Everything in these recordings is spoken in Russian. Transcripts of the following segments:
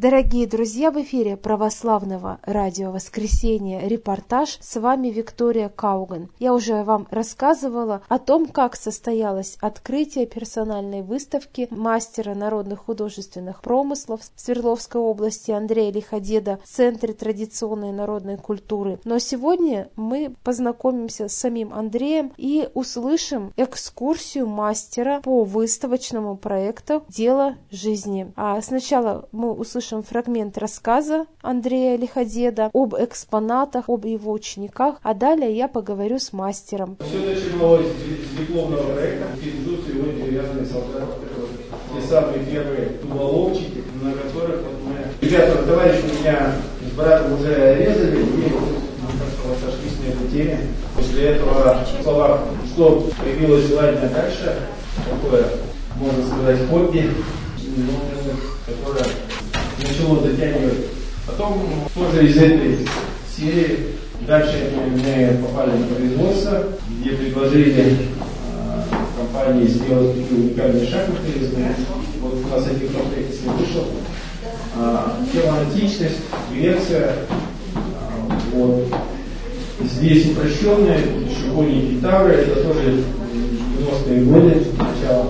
Дорогие друзья, в эфире Православного радио «Воскресенье» репортаж. С вами Виктория Кауган. Я уже вам рассказывала о том, как состоялось открытие персональной выставки мастера народных художественных промыслов Свердловской области Андрея Лиходеда в Центре традиционной народной культуры. Но сегодня мы познакомимся с самим Андреем и услышим экскурсию мастера по выставочному проекту «Дело жизни». А сначала мы услышим фрагмент рассказа Андрея Лиходеда об экспонатах, об его учениках, а далее я поговорю с мастером. Все начиналось с дипломного проекта. Идут сегодня деревянные солдаты. Те самые первые уголовчики, на которых мы... Ребята, товарищи меня с братом уже резали, и мы сошлись на этой теме. После этого в словах, что появилось желание дальше, такое, можно сказать, хобби, которое начало затягивать. Потом тоже из этой серии дальше мы попали на производство, где предложили компании сделать такие уникальные шахматы. Вот у нас этих комплект, если вышел. Тема античность, Греция. Вот. Здесь упрощенная, еще более гитары, это тоже 90-е годы, начало.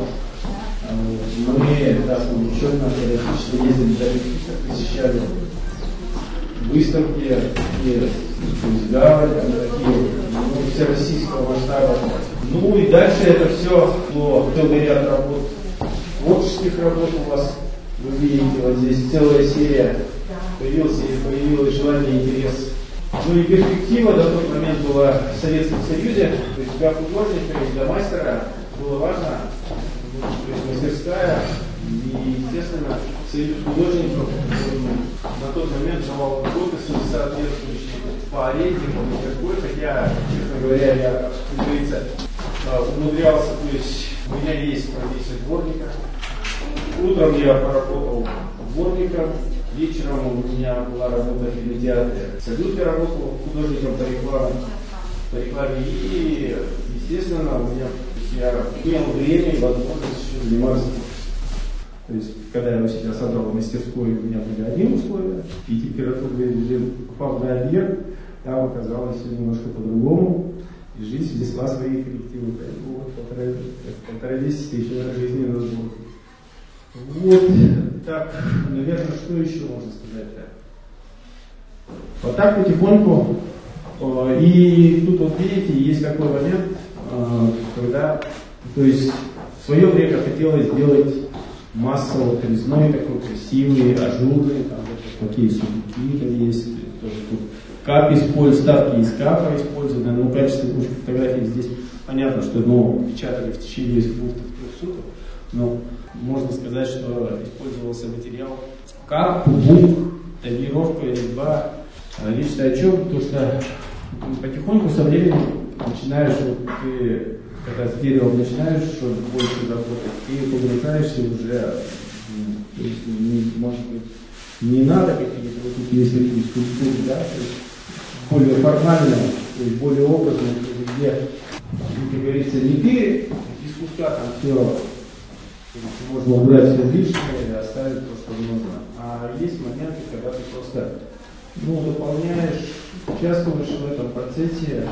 Мы так увлеченно периодически ездили даже посещали выставки, такие всероссийского масштаба. Ну и дальше это все шло, целый ряд работ, творческих работ у вас, вы видите, вот здесь целая серия, появилось желание, интерес. Ну и перспектива до тот момент была в Советском Союзе, то есть для художника и для мастера было важно, то есть мастерская, и, естественно, Союз художников на тот момент давал подписи соответствующие по аренде, по мастерской, хотя, честно говоря, я, как говорится, умудрялся, то есть у меня есть профессия дворника. Утром я поработал дворником, вечером у меня была работа в кинотеатре. Салют я работал художником по рекламе, и, естественно, у меня я имел время и возможность еще заниматься. То есть, когда я у себя собрал мастерскую, у меня были одни условия, и температурный режим, попал на объект, там оказалось все немножко по-другому, и жизнь внесла свои коррективы. Поэтому вот полтора месяца еще жизни надо было. Вот так, наверное, что еще можно сказать-то? Вот так потихоньку. И тут вот видите, есть такой момент, когда, то есть в свое время хотелось сделать массово резной, такой красивый, ажурный, там вот такие сундуки там есть, тоже тут кап используют, ставки из капа использованы, но качество фотографий здесь понятно, что печатали в течение 2-3 суток, но можно сказать, что использовался материал кап, бук, тонировка, резьба. Лично о чем? Потому что потихоньку со временем начинаешь, ты, когда с деревом начинаешь больше работать, ты погружаешься уже, то есть, может быть, не надо какие-то, вот тут есть такие скульптуры, да, то есть более формальные, то есть более образные, где, как говорится, не ты из куска там все, можно убрать все лишнее и оставить то, что нужно. А есть моменты, когда ты просто дополняешь, участвуешь в этом процессе,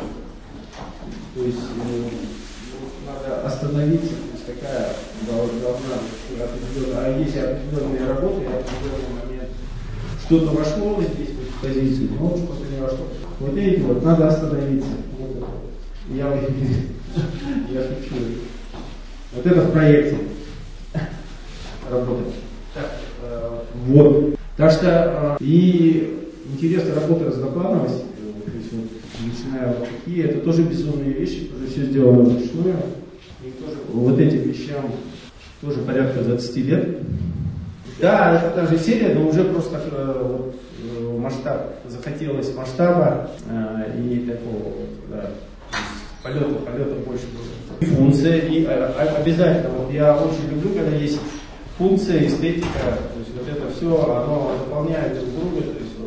то есть надо остановиться, то есть какая должна быть определенная, а есть определенные работы, определенный момент, что-то вошло здесь в эту позицию, но что-то не вошло. Вот видите, вот надо остановиться. Вот я шучу. Вот это в проекте работает. Вот. Так что и интересная работа разноплановости, то есть вот, начиная вот такие, это тоже безумные вещи, тоже все сделано вручную. И тоже вот этим вещам тоже порядка 20 лет. Да, это та же серия, но уже просто масштаб, захотелось масштаба и такого да, полета больше было. Функция и обязательно, вот я очень люблю, когда есть функция, эстетика, то есть вот это все, оно дополняет друг друга,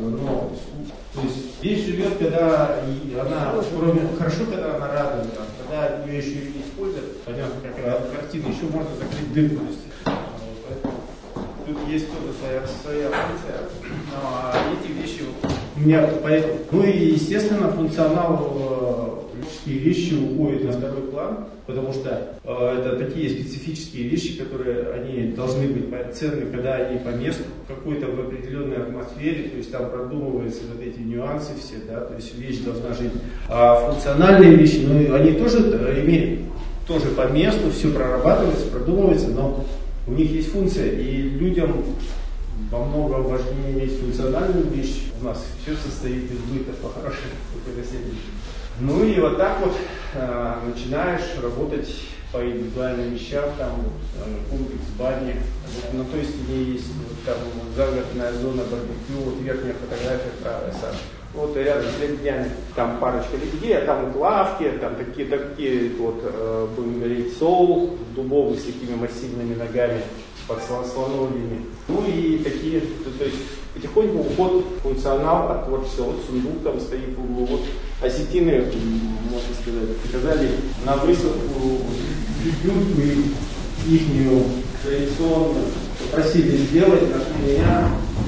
то есть вещь живет, когда она, кроме, хорошо, когда она радует, когда ее еще и не используют, понятно, как картина, еще можно закрыть дырку. Тут есть тоже своя эти вещи у меня поэтому. Ну и, естественно, функционал вещи уходят на второй план, потому что это такие специфические вещи, которые они должны быть ценны, когда они по месту, какой-то в определенной атмосфере, то есть там продумываются вот эти нюансы все, да, то есть вещь должна жить. А функциональные вещи, ну они тоже имеют, тоже по месту, все прорабатывается, продумывается, но у них есть функция, и людям во много важнее иметь функциональную вещь. У нас все состоит из быта по-хорошему. Ну и вот так вот начинаешь работать по индивидуальным вещам, там комплекс бани. Вот на той стене есть вот, там загородная зона барбекю, вот верхняя фотография правая сам. Вот рядом с лебедями там парочка лебедей, а там вот лавки, там такие вот, будем говорить, соул дубовый с такими массивными ногами под слоновьями. Ну и такие, то есть потихоньку уход, функционал от творчества. Вот сундук там стоит в углу, вот осетины, можно сказать, приказали на высадку любимку и ихнюю традиционную попросили сделать, нашли меня,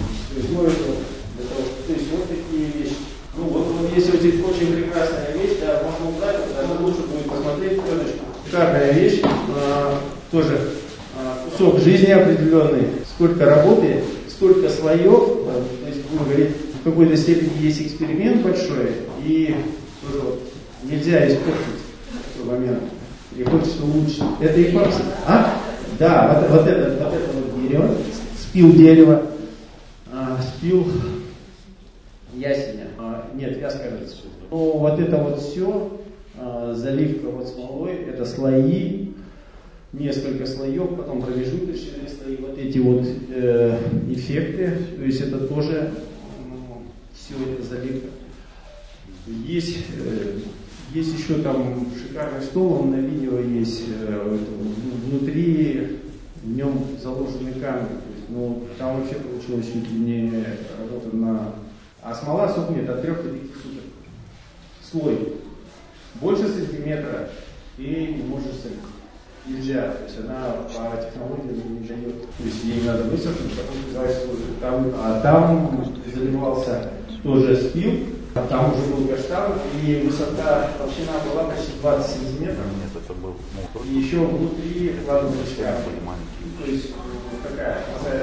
то есть вот такие вещи. Ну вот если вот здесь очень прекрасная вещь, да, можно убрать, даже лучше будет посмотреть пленочку. Шикарная вещь, тоже кусок жизни определенный, сколько работы, сколько слоев, то есть, будем говорить, в какой-то степени есть эксперимент большой, и тоже вот, нельзя испортить этот момент, и хочется улучшить. Это эпокси. Да, вот это вот дерево, спил дерева, спил ясеня, нет, вяз, кажется. Но вот это вот все, заливка вот смолой, это слои, несколько слоев, потом промежуточные слои, вот эти вот эффекты, то есть это тоже все это заливка. Есть еще там шикарный стол, он на видео есть, внутри в нем заложены камни, ну там вообще получилось чуть ли не работа на... А смола сохнет от 3 до 5 суток. Слой больше сантиметра и не может сохнуть. Нельзя, то есть она по технологии не дает. То есть ей надо высохнуть, потом сказать, что там заливался тоже спил, а там уже был каштан, и высота, толщина была почти 20 сантиметров. И еще внутри ладошка. То есть такая,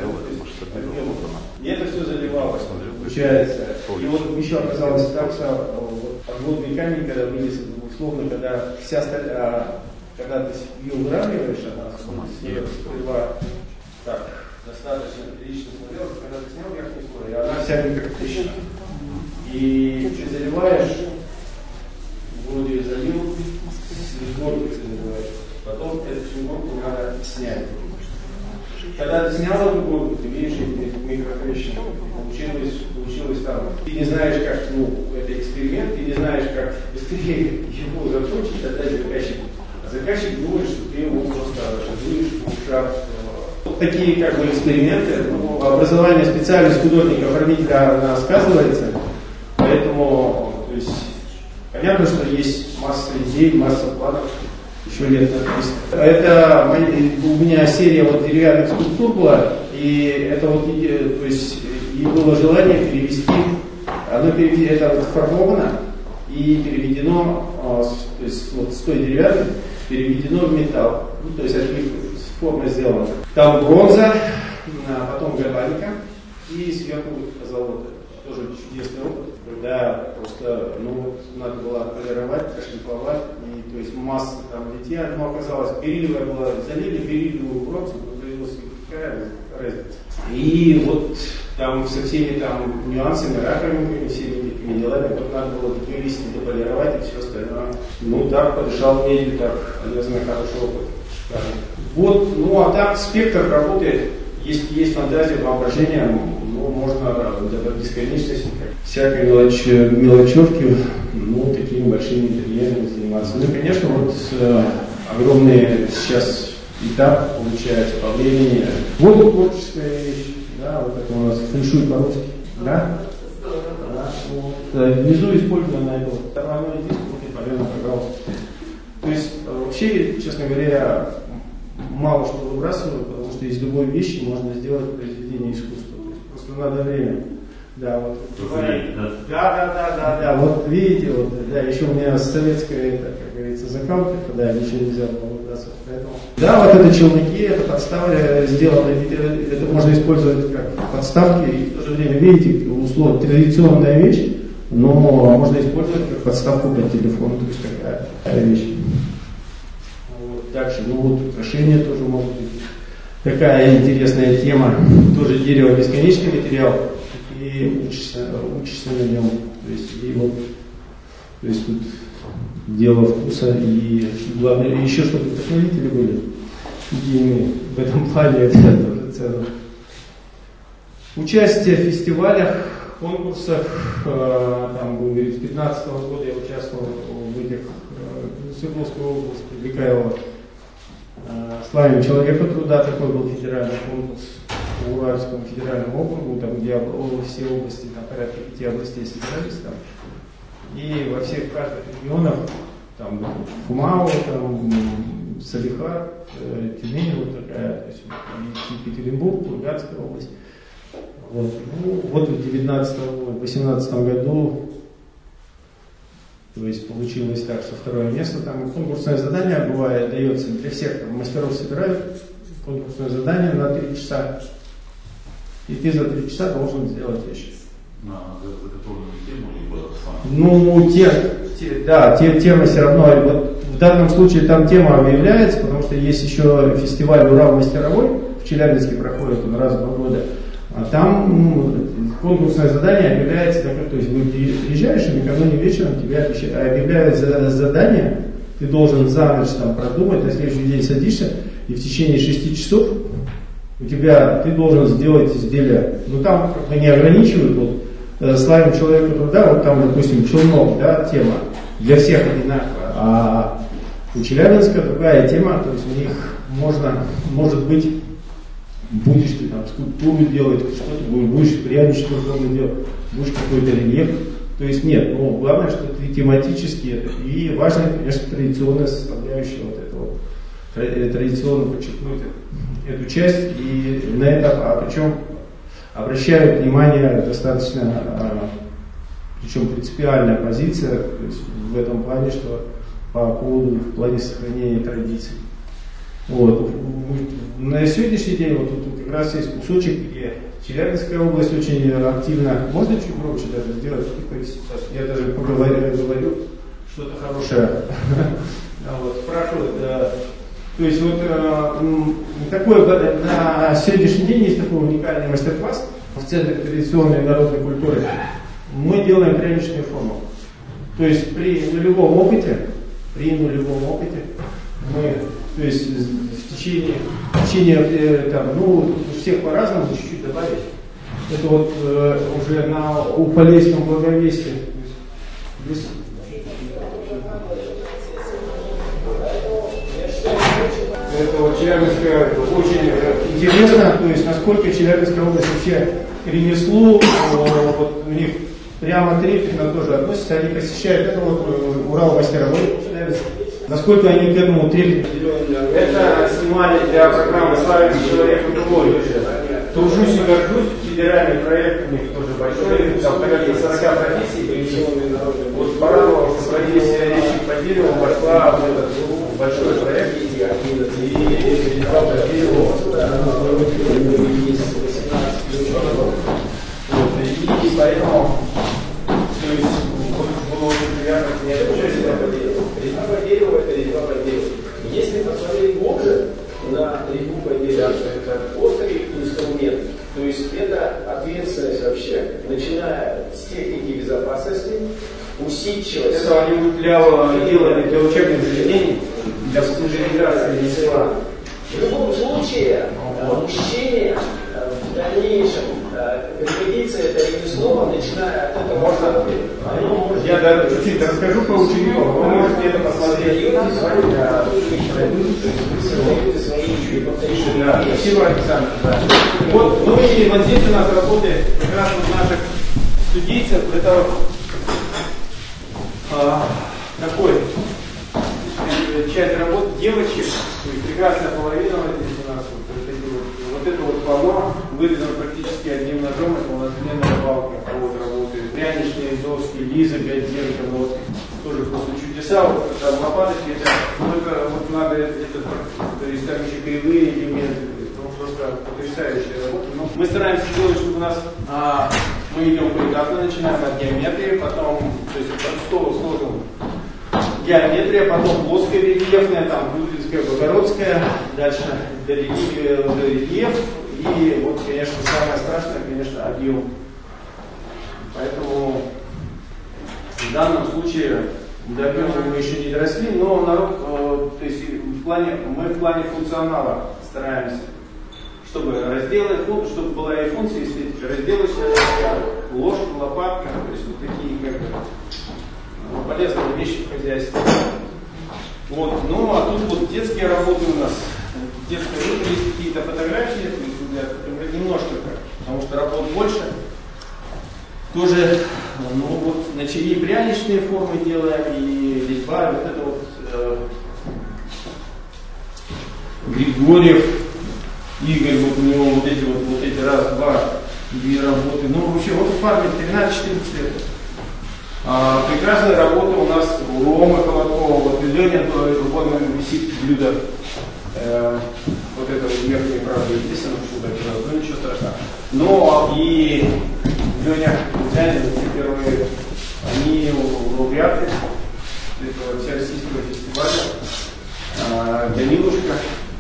и это все заливалось, получается. И вот еще оказалось так, что подводный камень, когда вынес, условно, когда вся сталь, когда ты ее выравниваешь, она была так, достаточно прилично смотрелась, когда ты снял верхний слой, и она вся как трещина. И ты заливаешь, вроде залил, с горкой ты заливаешь. Потом эту всю горку надо снять. Когда ты снял эту горку, ты видишь микротрещины. Получилось там. Ты не знаешь, как, это эксперимент, ты не знаешь, как быстрее его закончить, отдать заказчику. Заказчик думает, что ты его просто жуешь в ушах. Вот такие как бы эксперименты. Образование специальность художника-оформителя она сказывается. Поэтому, то есть, понятно, что есть масса идей, масса планов. Еще лет на 300. Это у меня серия вот деревянных скульптур была. И это вот, то есть, и было желание перевести. Это вот формовано и переведено, то есть вот с той деревянной переведено в металл. Ну, то есть от них форма сделана. Там бронза, потом гальваника и сверху позолота. Тоже чудесный опыт, когда просто надо было полировать, прошлифовать, и то есть масса там литья, но оказалось, бериллиевая была, залили бериллиевую бронзу, но появилась такая разница. И вот там со всеми там нюансами, раковинками, всеми такими делами, вот надо было вывести, дополировать и все остальное. Так, подышал медью, так, полезный, хороший опыт. Вот, а так спектр работает, есть фантазия, воображение, можно до бесконечности, всякой мелочевки, такими большими интерьерами заниматься. Ну и, конечно, вот огромный сейчас этап получается по времени. Вот творческая вещь, да, вот это у нас фэншуй по-русски, да? Внизу использовано это вот тормозной диск, полезно, пожалуйста. То есть, вообще, честно говоря, я мало что выбрасываю, потому что из любой вещи можно сделать произведение искусства. Просто что надо время. Да, вот. Да. Вот видите, вот, да, еще у меня советская, это, как говорится, закалка, да, ничего нельзя было выбраться. Поэтому. Да, вот это челноки, это подставки сделаны, это можно использовать как подставки, и в то же время, видите, условно, традиционная вещь, но можно использовать как подставку под телефон, то есть такая вещь. Вот, дальше, ну вот украшения тоже могут быть. Такая интересная тема, тоже дерево бесконечный материал. И учишься на нем. То есть, и вот, то есть тут дело вкуса и главное, еще чтобы вдохновители были идейные. В этом плане это тоже ценно. Участие в фестивалях, конкурсах, там, будем говорить, с 2015 года я участвовал в этих Свердловской области, Микаева. Славим человека труда, такой был федеральный конкурс в Уральском федеральном округу, там, где все области, там, порядка 5 областей собирались там. И во всех каждых регионах, там, Фумау, там, Салихард, Тюмень, вот такая, то есть, и Екатеринбург, Курганская область. Вот, ну, вот в 2018 году, то есть получилось так, что второе место, там конкурсное задание бывает, дается для всех, там, мастеров собирают конкурсное задание на 3 часа, и ты за 3 часа должен сделать вещи. На заготовленную тему, Ну, либо тема все равно, вот в данном случае там тема объявляется, потому что есть еще фестиваль «Урал-мастеровой», в Челябинске проходит он раз в 2 года, а там конкурсное задание объявляется, то есть вы приезжаешь, и накануне вечером тебе объявляют задание, ты должен за ночь там продумать, на следующий день садишься, и в течение 6 часов ты должен сделать изделие. Ну там как бы не ограничивают, вот славим человека труда, вот там, допустим, челнок, да, тема, для всех одинаковая, а у Челябинска другая тема, то есть у них может быть, будешь ты там скульптуру делать, что-то будешь пряничную форму делать, будешь какой-то рельеф. То есть нет, но главное, что ты тематически, и важно, конечно, традиционная составляющая вот этого, традиционно подчеркнуть эту часть, и на это, причем обращают внимание достаточно, причем принципиальная позиция, то есть в этом плане, что по поводу, в плане сохранения традиций. Вот. На сегодняшний день вот тут как раз есть кусочек, где Челябинская область очень активно. Можно чуть громче даже сделать? Я даже говорю что-то хорошее. Спрашивают. То есть вот такой, на сегодняшний день есть такой уникальный мастер-класс в Центре традиционной народной культуры. Мы делаем пряничную форму. То есть при нулевом опыте мы, то есть в течение там, ну, всех по-разному, чуть-чуть добавить. Это вот уже на Уполейском Благовестии. Это вот Челябинская очень интересно, то есть насколько Челябинская область вообще к ремеслу, вот у них прямо трепетно тоже относятся, они посещают это вот Урал-мастеровой Челябинск. Насколько они к этому трепетно. Это снимали для программы «Славим человека трудой». Тружусь и горжусь, федеральный проект у них тоже большой, там порядка 40 профессий. Вот порадовало, что профессия речи по дереву вошла в этот большой проект. И правда, дерево. И поэтому, то есть, было очень приятно снять участие в этом деле. Резьба по дереву – это резьба по дереву. Если посмотреть глубже на резьбу по дереву, это острый инструмент. То есть это ответственность вообще, начиная с техники безопасности, усидчивость. Это они делали для учебных заведений, для студенческой резьба. В любом случае, мужчине в дальнейшем пригодится это ремесло, начиная от этого. Я даже чуть-чуть расскажу про учеников, вы можете это посмотреть. Спасибо, Александр. Вот, ну и вот здесь у нас работает как раз вот наших студийцев. Это вот такой часть работы девочек, то есть прекрасная половина вот здесь у нас вот это вот полно, вырезано практически одним ножом. Лиза Гаденко, ну, вот, тоже просто чудеса, вот там лопаточки, только вот надо то есть там еще кривые элементы, ну, просто потрясающая работа. Но мы стараемся делать, чтобы у нас мы идем поэтапно, начинаем от геометрии, потом, то есть от стол сложим геометрия, потом плоская рельефная, там Будвинская, Богородская, дальше рельеф, и вот, конечно, самое страшное, конечно, объем. Поэтому в данном случае до объема мы еще не доросли, но народ, то есть мы в плане функционала стараемся, чтобы разделы, чтобы была и функция, эстетика, разделочная, ложка, лопатка, то есть вот такие как бы полезные вещи в хозяйстве. Вот. Ну а тут вот детские работы у нас. Детские работы, есть какие-то фотографии, немножко так, потому что работ больше. Тоже, ну вот, начали пряничные формы делаем, и резьба, вот это вот Григорьев, Игорь, вот у него вот эти раз, два, две работы. Ну вообще, вот в фарме 13-14 лет. Прекрасная работа у нас у Ромы Колоткова, вот и Леня, вон висит блюдо, вот это вот верхнее, правда, естественно, что-то, ну ничего страшного. Но и Леня, все первые, они лауреаты этого всероссийского фестиваля, Данилушка,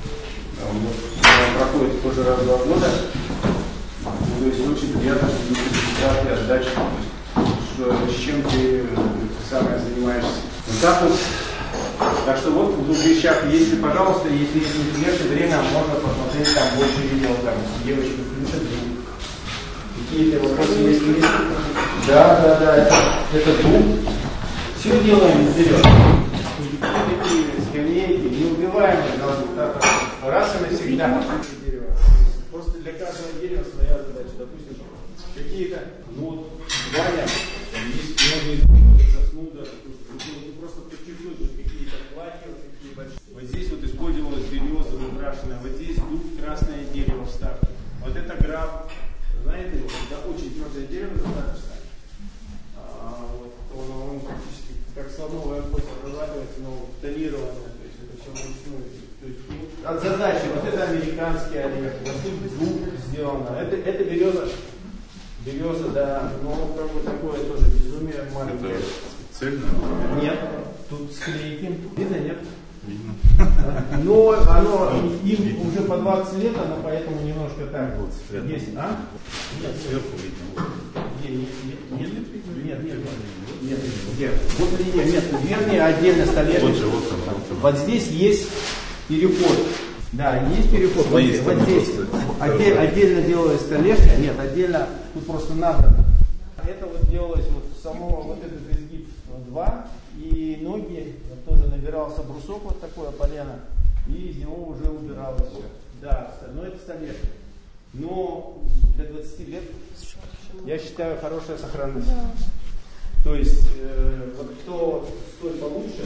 проходит тоже раз в 2 года, то есть очень приятно, что люди результаты, отдачи. С чем ты самое занимаешься. Вот так вот. Так что вот в 2 вещах, если, пожалуйста, если есть интересное время, можно посмотреть там больше видео, там девочки включат. Какие-то вопросы есть? Да, это дуб. Все делаем вперед. Скамейки, неубиваемые должны быть. Раз и навсегда. Просто для каждого дерева своя задача. Допустим, какие-то, ну вот, Ваня, есть многие заснуда, просто по чуть-чуть какие-то платья, какие большие. Вот здесь вот использовалась береза украшенная, вот здесь дуб, красное дерево вставки. Вот это граб, знаете, это очень твердое дерево достаточно. Вот, он практически как слоновая кость обрабатывается, но тонированная, то есть это все вручную. От задачи, вот это американский орех, вот тут дуб сделано, это береза, да, но как бы такое тоже безумие маленькое. Это цельно? Нет, тут склейки. Видно, нет? Видно. Но оно, им уже по 20 лет, оно поэтому немножко так вот есть. А? Нет, сверху видно. Нет. Где? Вот нет, верхний отдельно столешница. Вот здесь есть переход. Да, есть переход. Вот здесь отдельно делалась столешня, нет, отдельно, тут просто набрано. Это вот делалось вот самого, вот этот изгиб 2, и ноги, тоже набирался брусок вот такое полено, и из него уже убиралось все. Да, но это столешня. Но для 20 лет, я считаю, хорошая сохранность. Да. То есть, вот кто столь получше,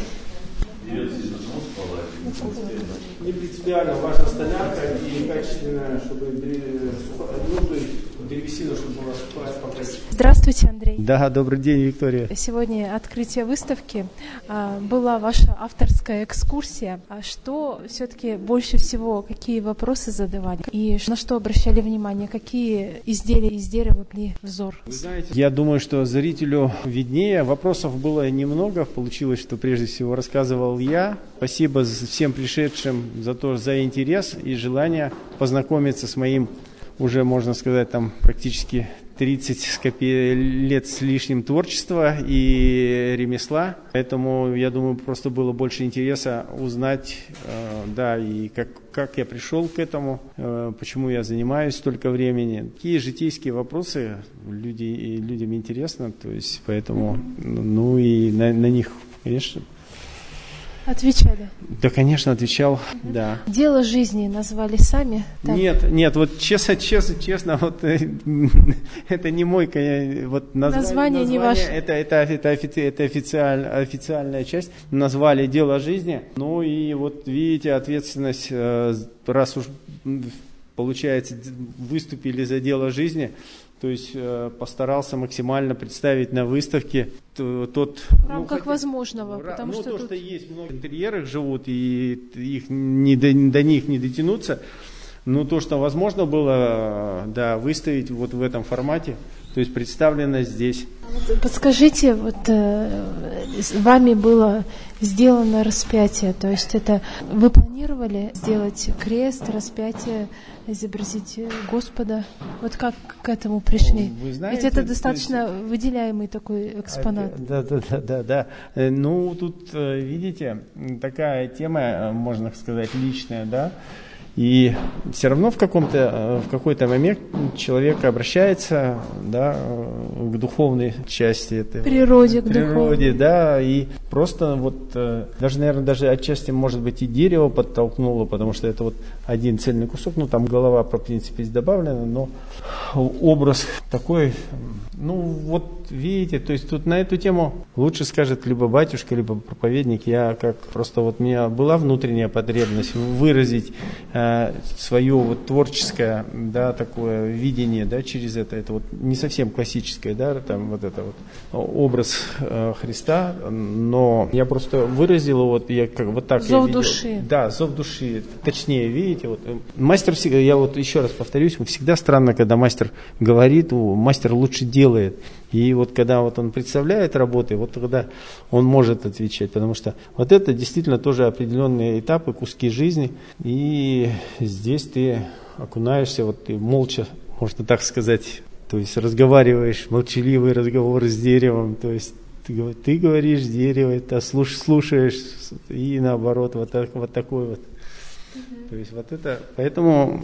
не принципиально, важна столярка и качественная, чтобы древесина, чтобы была сухая, покачественная. Здравствуйте, Андрей. Да, добрый день, Виктория. Сегодня открытие выставки. Была ваша авторская экскурсия. Что все-таки больше всего, какие вопросы задавали и на что обращали внимание, какие изделия из дерева были взор? Вы знаете, я думаю, что зрителю виднее. Вопросов было немного. Получилось, что прежде всего рассказывал я. Спасибо всем пришедшим за интерес и желание познакомиться с моим, уже можно сказать, там практически 30 лет с лишним творчества и ремесла. Поэтому, я думаю, просто было больше интереса узнать, да, и как я пришел к этому, почему я занимаюсь столько времени. Какие житейские вопросы людям интересно, то есть, поэтому, ну и на них, конечно. Отвечали? Да, конечно, отвечал, да. Дело жизни назвали сами? Так? Нет, вот честно, вот это не мой вот название не ваше. Это официальная часть. Назвали дело жизни. Ну и вот видите, ответственность, раз уж получается, выступили за дело жизни, То есть постарался максимально представить на выставке тот... В рамках возможного, потому что то, тут... что есть, много в интерьерах живут, и их до них не дотянуться. Но то, что возможно было, да, выставить вот в этом формате, то есть представлено здесь. Подскажите, вот вами было сделано распятие, то есть это вы планировали сделать крест, распятие, изобразить Господа? Вот как к этому пришли? Вы знаете, ведь это достаточно выделяемый такой экспонат. Да. Ну, тут, видите, такая тема, можно сказать, личная, да. И все равно в какой-то момент человек обращается, да, к духовной части этой. Природе, к природе, да, и просто вот даже, наверное, даже отчасти, может быть, и дерево подтолкнуло, потому что это вот один цельный кусок, ну, там голова, в принципе, есть добавлена, но образ такой, ну, вот видите, то есть тут на эту тему лучше скажет либо батюшка, либо проповедник. Я как просто вот у меня была внутренняя потребность выразить свое вот творческое, да, такое видение, да, через это вот не совсем классическое, да, там вот это вот образ Христа, но я просто выразил вот, я как вот так. Зов души. Да, зов души, точнее, видите, вот мастер всегда, я вот еще раз повторюсь, всегда странно, когда мастер говорит, мастер лучше делает. И вот когда вот он представляет работы, вот тогда он может отвечать, потому что вот это действительно тоже определенные этапы, куски жизни, и здесь ты окунаешься, вот ты молча, можно так сказать, то есть разговариваешь, молчаливый разговор с деревом, то есть ты говоришь дерево, это слушаешь, и наоборот, вот такой вот. То есть вот это, поэтому...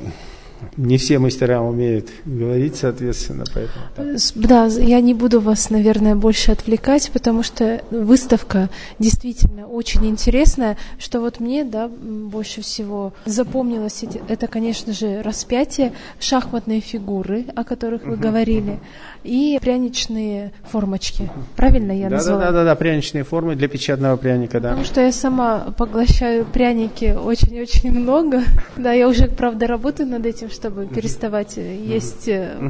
Не все мастера умеют говорить, соответственно, поэтому так. Да, я не буду вас, наверное, больше отвлекать, потому что выставка действительно очень интересная. Что вот мне, да, больше всего запомнилось, это, конечно же, распятие, шахматные фигуры, о которых вы говорили, и пряничные формочки. Правильно я назвала? Да, пряничные формы для печатного пряника, да. Потому что я сама поглощаю пряники очень-очень много. Да, я уже, правда, работаю над этим, чтобы переставать есть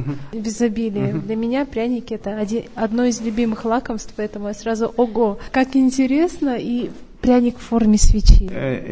в изобилии. Для меня пряники — это одно из любимых лакомств, поэтому я сразу ого, как интересно, и пряник в форме свечи.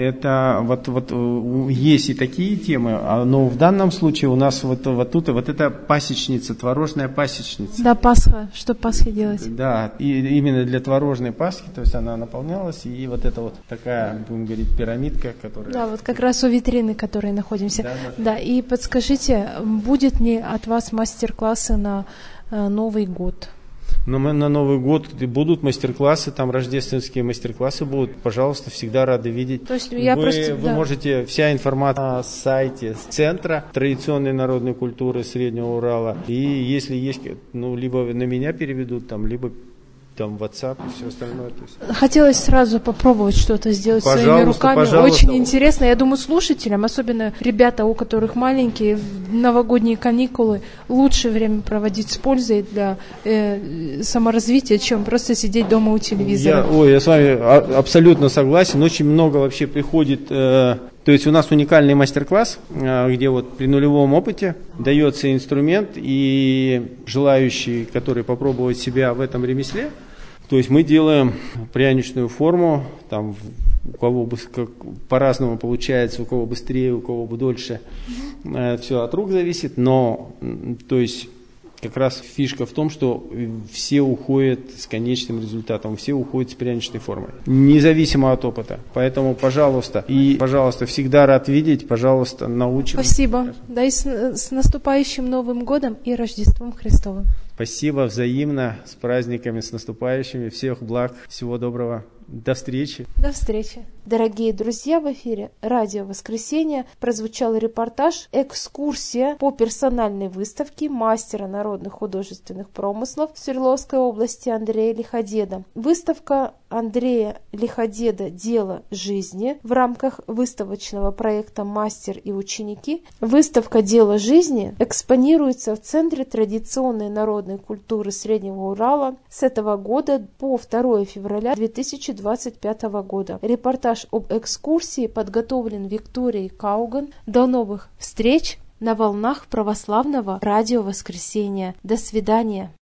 Это вот есть и такие темы, но в данном случае у нас вот тут вот эта пасечница, творожная пасечница. Да, Пасха. Что Пасхе делать? Да, и именно для творожной Пасхи, то есть она наполнялась, и вот это вот такая, будем говорить, пирамидка, которая... Да, вот как раз у витрины, в которой находимся. Да, и подскажите, будет ли от вас мастер-классы на Новый год? Но на Новый год будут мастер-классы, там рождественские мастер-классы будут. Пожалуйста, всегда рады видеть. То есть вы можете, вся информация на сайте Центра традиционной народной культуры Среднего Урала. И если есть, либо на меня переведут, там, либо там WhatsApp и все остальное. То есть. Хотелось сразу попробовать что-то сделать своими руками. Пожалуйста. Очень интересно. Я думаю, слушателям, особенно ребята, у которых маленькие, в новогодние каникулы, лучше время проводить с пользой для саморазвития, чем просто сидеть дома у телевизора. Я с вами абсолютно согласен. Очень много вообще приходит... То есть у нас уникальный мастер-класс, где вот при нулевом опыте дается инструмент, и желающие, которые попробовать себя в этом ремесле, то есть мы делаем пряничную форму, там у кого по-разному получается, у кого быстрее, у кого дольше, все от рук зависит, но то есть как раз фишка в том, что все уходят с конечным результатом, все уходят с пряничной формой, независимо от опыта. Поэтому, пожалуйста, всегда рад видеть, пожалуйста, научим. Спасибо. Да, и с наступающим Новым годом и Рождеством Христовым. Спасибо, взаимно, с праздниками, с наступающими. Всех благ, всего доброго. До встречи. До встречи. Дорогие друзья, в эфире «Радио Воскресенье» прозвучал репортаж «Экскурсия по персональной выставке мастера народных художественных промыслов Свердловской области Андрея Лиходеда». Выставка Андрея Лиходеда «Дело жизни» в рамках выставочного проекта «Мастер и ученики». Выставка «Дело жизни» экспонируется в Центре традиционной народной культуры Среднего Урала с этого года по 2 февраля 2025 года. Репортаж об экскурсии подготовлен Викторией Кауган. До новых встреч на волнах православного радио Воскресения. До свидания.